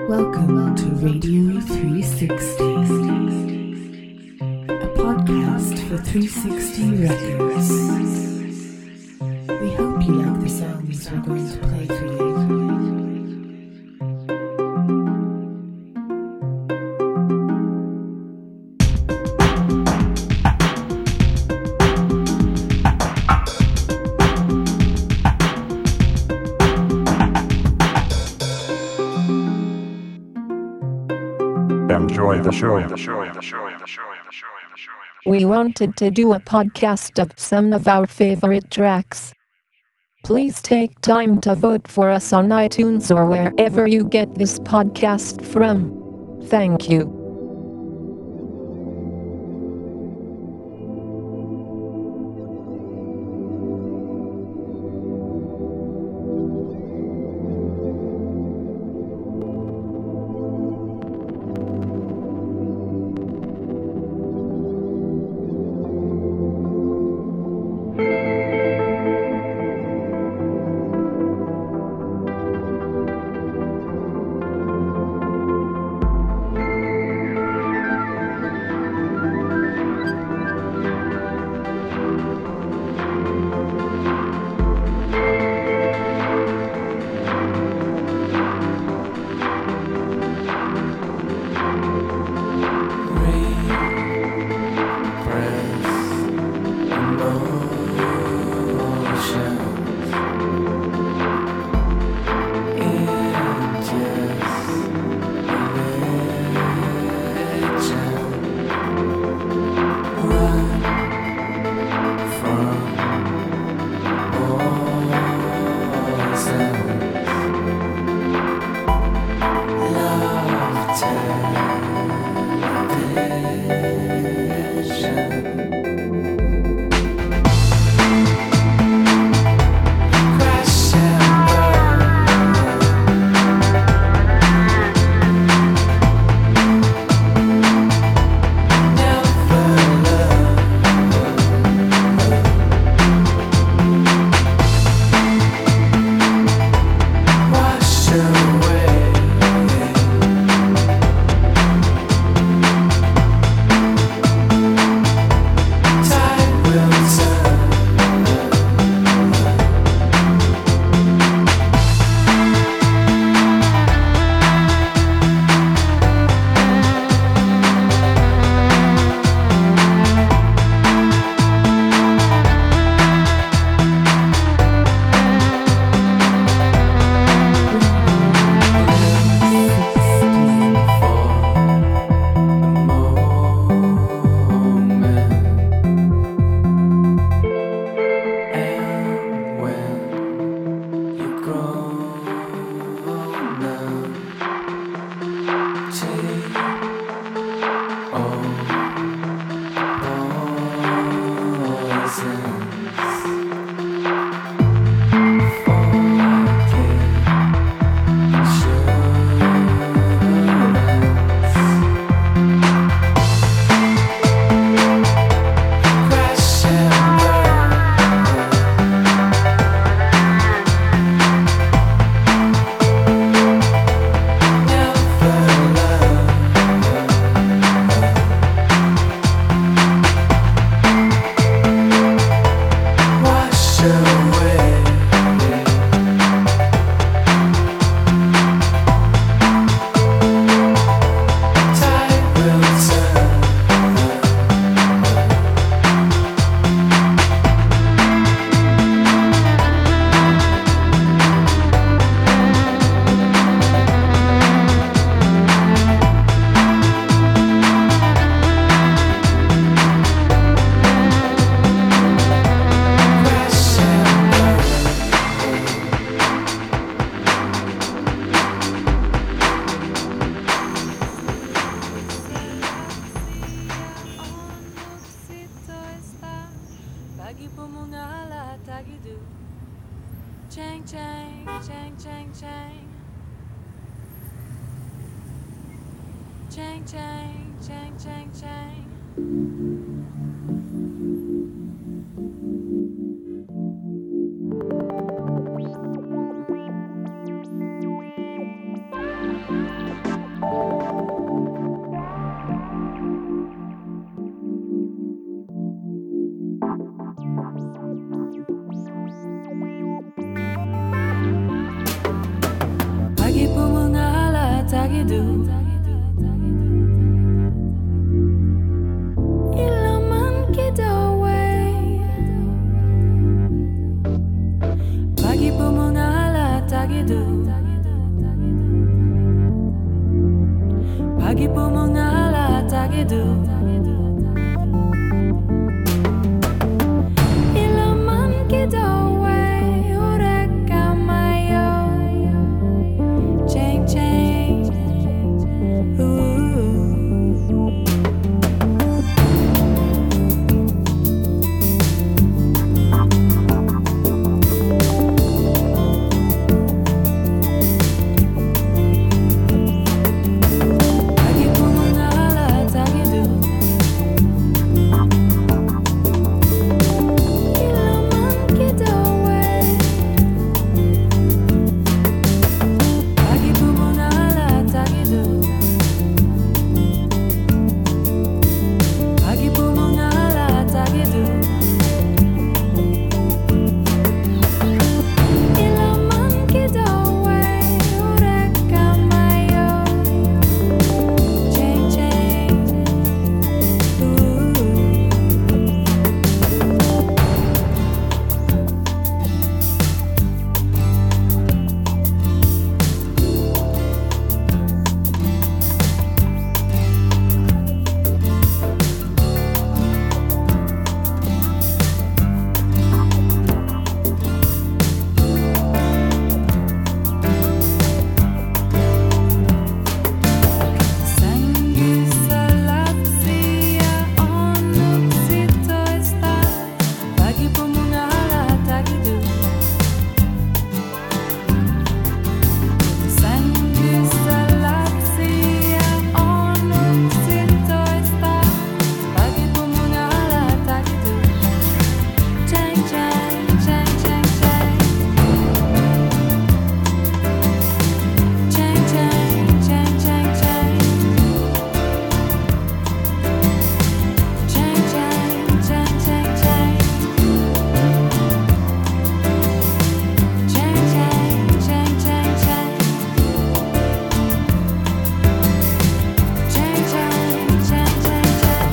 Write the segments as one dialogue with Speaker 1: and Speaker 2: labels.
Speaker 1: Welcome to Radio 360, a podcast for 360 Records. We hope you like the songs we're going to play for you.
Speaker 2: Enjoy the show.
Speaker 3: We wanted to do a podcast of some of our favorite tracks. Please take time to vote for us on iTunes or wherever you get this podcast from. Thank you.
Speaker 4: Chang, chang, chang, chang, chang. Chang, chang, chang, chang, chang. tagidu ilaman kidawe pagi pumungala tagidu pagi pumungala tagidu ilaman kidawe ureka mayo chang chang pagi pumungala tagidu ilaman kidawe pagi pumungala tagidu pagi pumungala tagidu ilaman kidawe ureka mayo chang chang Sanggisa onuk sito esta pagi pumungala tagidu Sanggisa onuk sito esta pagi pumungala tagidu Chang chang chang chang chang Chang chang chang chang chang Chang chang chang chang chang Chang chang chang chang chang Chang chang chang chang chang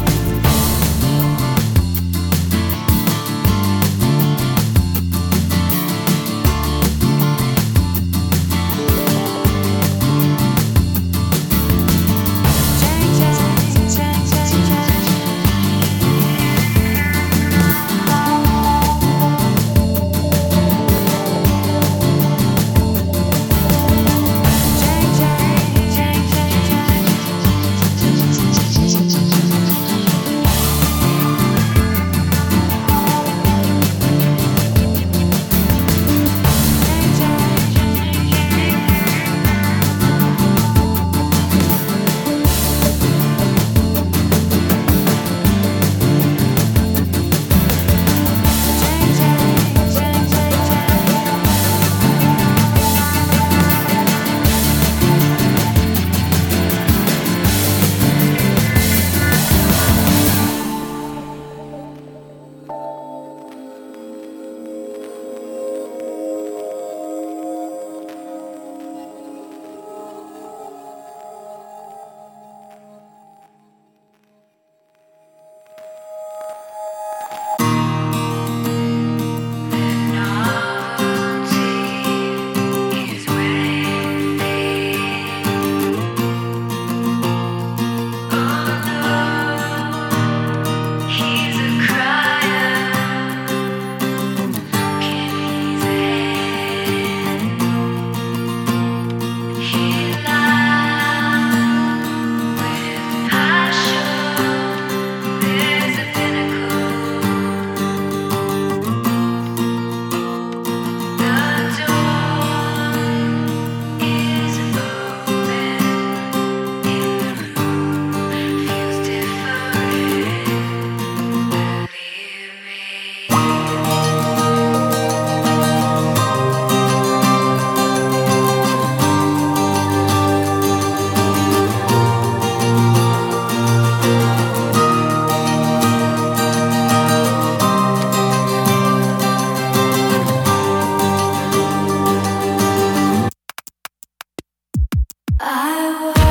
Speaker 4: Chang chang chang chang Chang chang chang chang chang I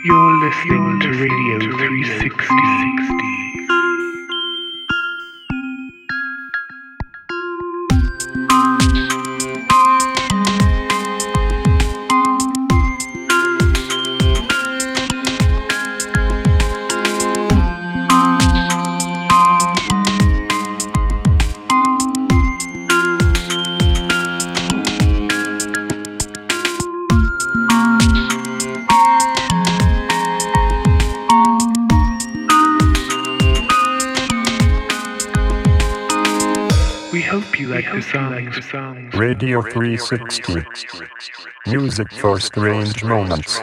Speaker 2: You're listening to Radio 360. We hope you like the songs.
Speaker 5: Radio 360. Music for strange moments.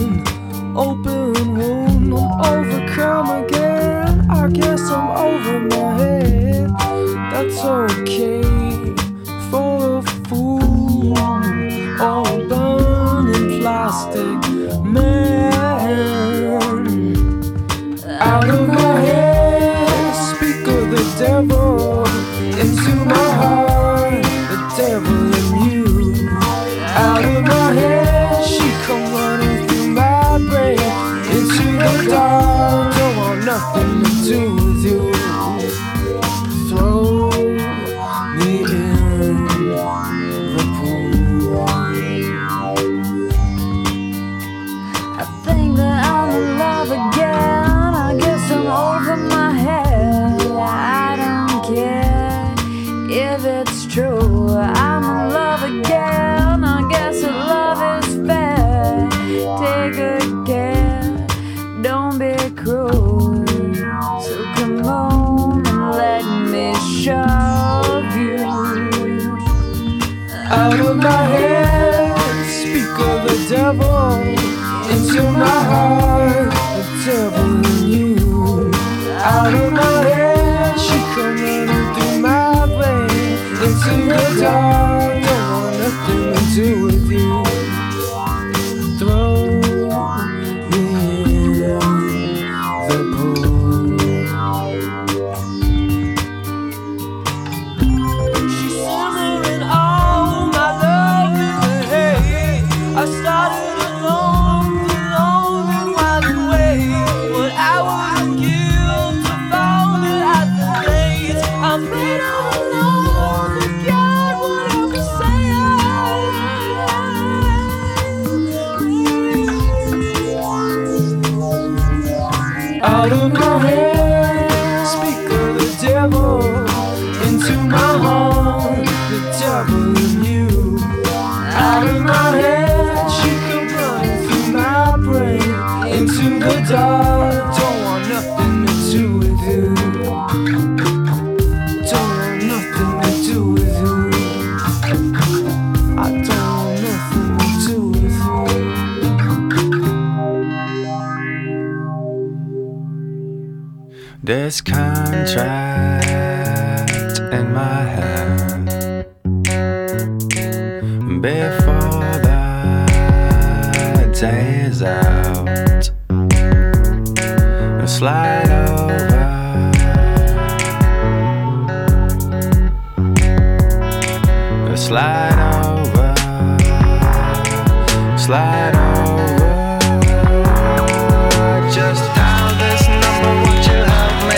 Speaker 6: Open wound, I'm overcome again. I guess I'm over do with you. Throw me in the pool.
Speaker 4: I think that I'm in love again. I guess I'm over my head. I don't care if it's true. I'm in love again. I guess that love is fair. Take good care. Don't be cruel. So come on and let me shove you
Speaker 6: Out of my head, speak of the devil. Into my heart, the devil in you. Out of my head, she come running through my brain. Into the dark, don't want nothing to do with you. Throw me in the pool. She's simmering all my love in the hay. I started alone, and wide awake. What I wouldn't give to found it at the gates. I'm made of love, forget what I was saying. Out of my head, speak of the devil. Into my heart, the devil in you. Out of my head, she come running through my brain. Into the dark, don't want nothing to do with you. Don't want nothing to do with you. I don't want nothing to do with you.
Speaker 7: This contract in my hand before the day is out. Slide over, slide over, slide over. Just dial this number, won't you help me,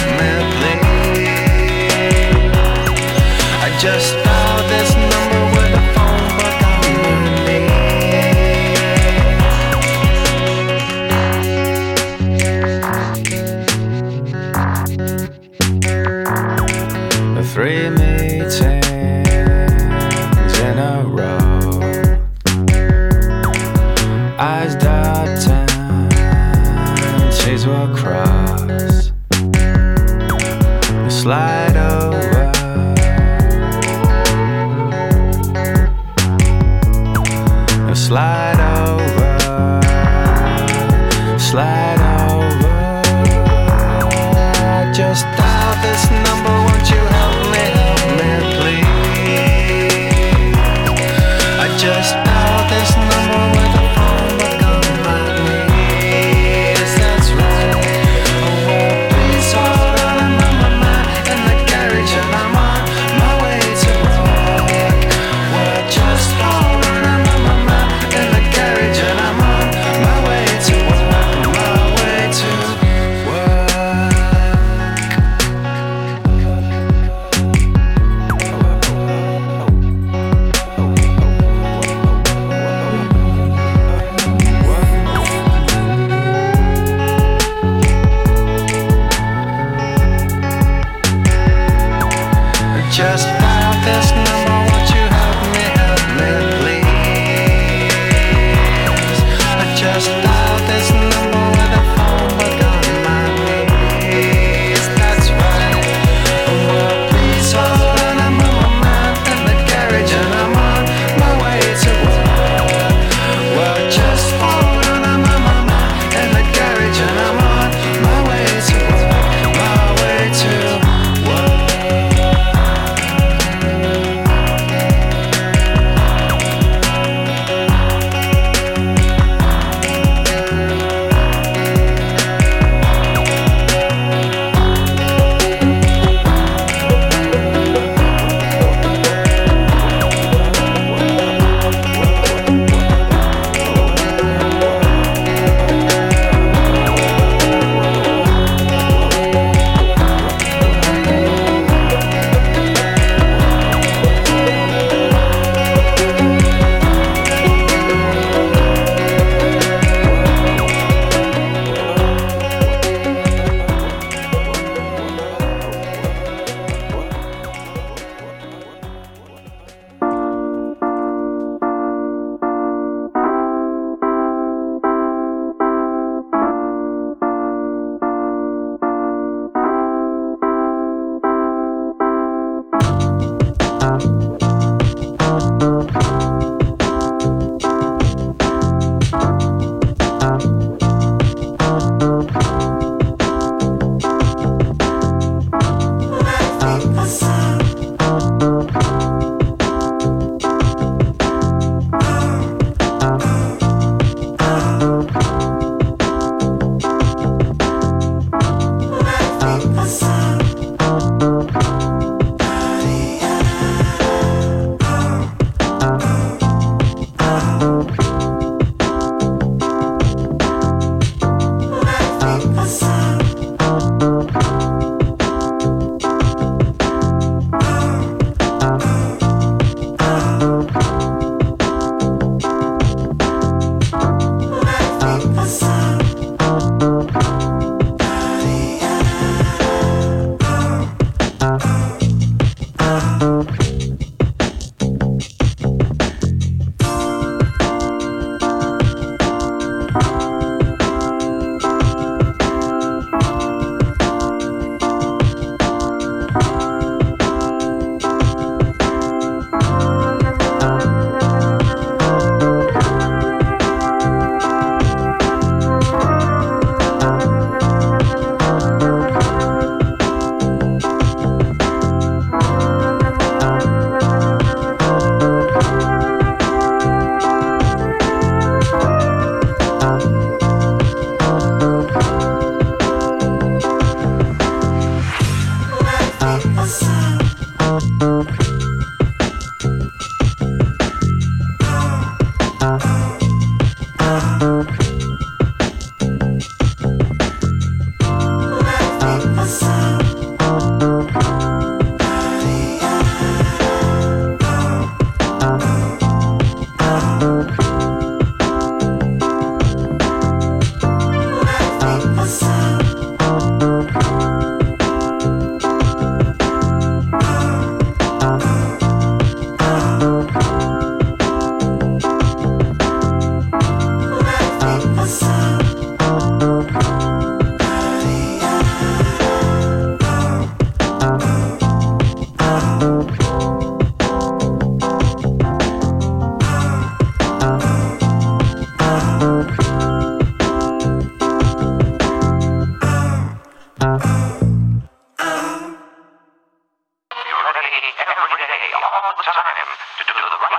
Speaker 7: please? I just dialed this number with a phone book on my knee. 3 meetings in a row. Eyes darting, T's will cross. Slide over, slide over, slide over. Just dial this number, won't you help me, please? I just dialed this number with a phone book on my knees. That's right. Oh, well, please hold on, I'm on my mind in the garage and I'm on my way to work. Well, just hold on, I'm on my mind in the garage and I'm on my way to work. My way to work.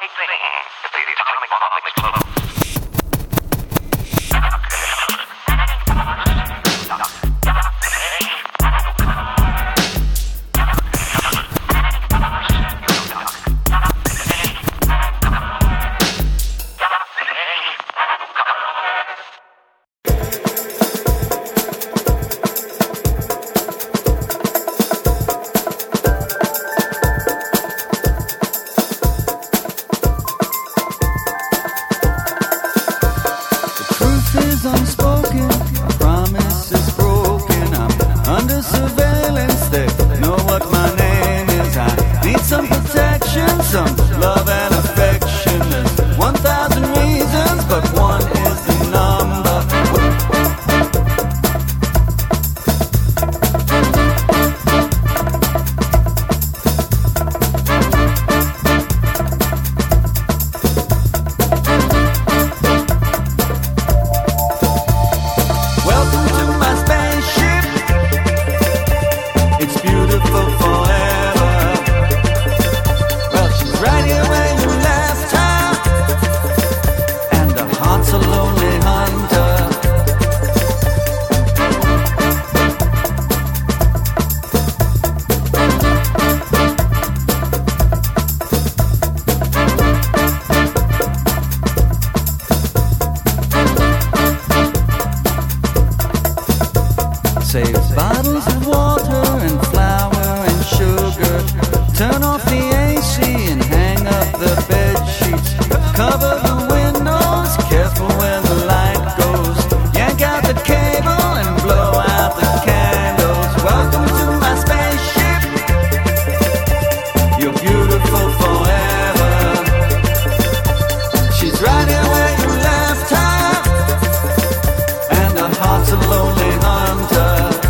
Speaker 8: Unspoken, a promise is broken. I'm under surveillance, they know what my name is. I need some protection, some love and affection. There's 1,000 reasons, but one is the number. Save bottles of water and flour and sugar. Turn off the AC and hang up the bed sheets. Cover the windows, careful where the light goes. Yank out the cable and blow out the candles. Welcome to my spaceship. You're beautiful forever. She's right here where you left her, and her heart's a lonely hunter.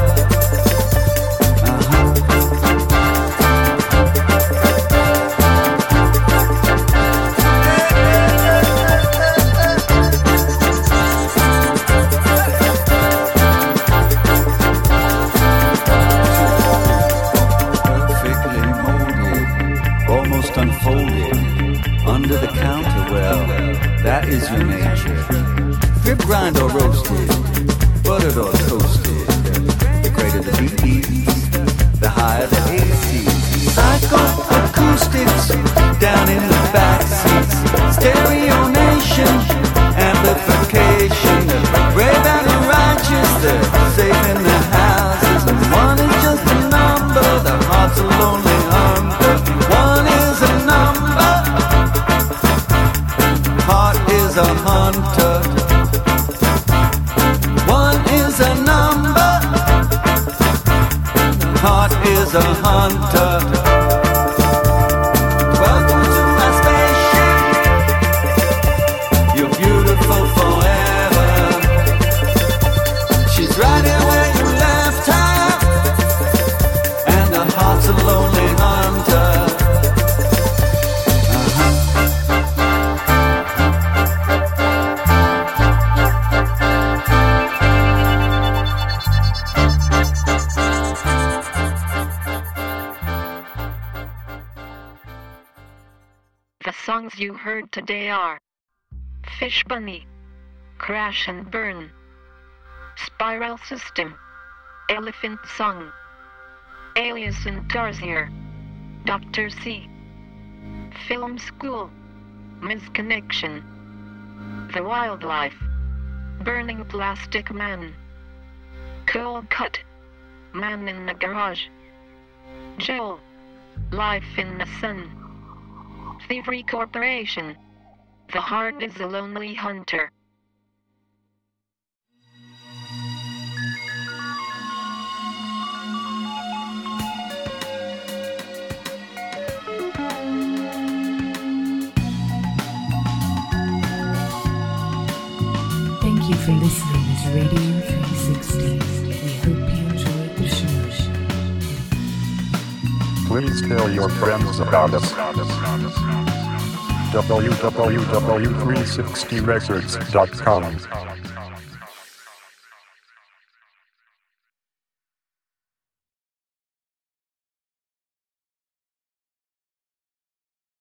Speaker 8: Unfolded under the counter, well, that is your nature. Rib grind or roasted, buttered or toasted. The greater the BEs, the higher the ACs. Psycho acoustics down in the back seats. Stereo nation, amplification. The brave and the righteous, they're safe in their houses. And one is just a number, the heart's a lonely hunter. One is a number, heart is a hunter. One is a number, heart is a hunter. Welcome to my spaceship. You're beautiful forever. She's right here where you left her, and her heart's a lonely hunter.
Speaker 3: The songs you heard today are Fish Bunny, Crash and Burn, Spiral System, Elephant Song, Alias and Tarsier, Dr. C, Film School, Misconnection, The Wildlife, Burning Plastic Man, Cold Cut, Man in the Garage, Joel, Life in the Sun, Thievery Corporation, The Heart is a Lonely Hunter.
Speaker 1: Thank you for listening to Radio 360. We hope you enjoyed the show.
Speaker 5: Please tell your friends about us. www.360records.com